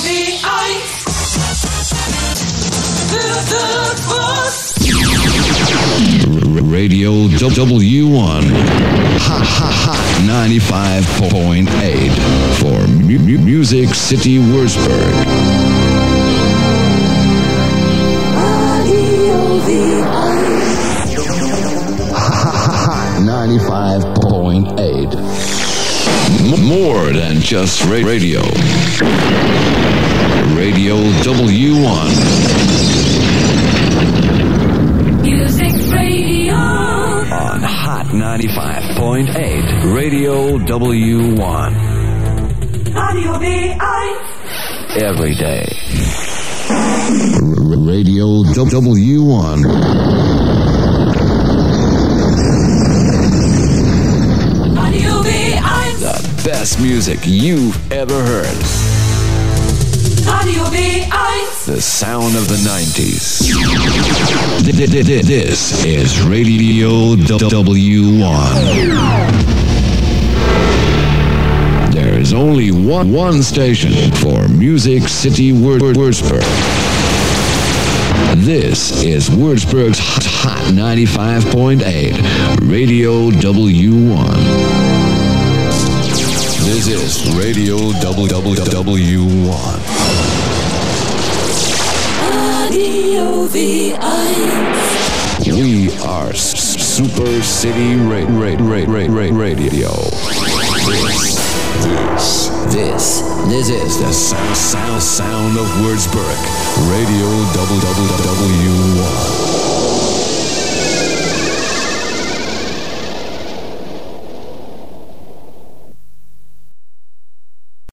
Radio W1 Hot 95.8 for Music City Wurzburg. Hot 95.8. More than just radio. Radio W1. Music Radio. On Hot 95.8, Radio W1. Radio W1. Every day. Radio W1. Radio W1. The best music you've ever heard. Radio W1. The sound of the 90s. This is Radio W1. There is only one station for Music City Wurzburg. This is Wurzburg's Hot 95.8, Radio W1. This is Radio W1. Radio W1. We are Super City Radio. This is the sound of Wurzburg. Radio W1.